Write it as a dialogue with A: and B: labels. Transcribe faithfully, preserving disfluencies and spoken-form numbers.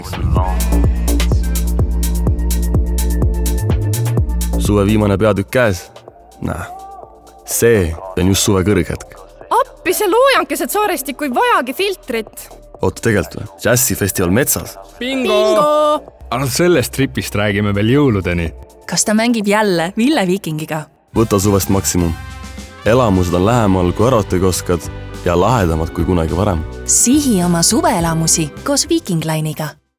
A: Suve viimane peatükk käes. Näe, see on just suve kõrghetk.
B: Appi, see loojankesed Saarestikku ei vajagi filtrit.
A: Oota tegelikult või? Jazzifestival metsas.
C: Bingo!
B: Bingo!
C: Aga sellest tripist räägime veel jõuludeni.
D: Kas ta mängib jälle Ville Vikingiga?
A: Võta suvest maksimum. Elamused on lähemal, kui arvatagi oskad ja lahedamad kui kunagi varem.
D: Sihi oma suveelamusi koos Viking Line'iga.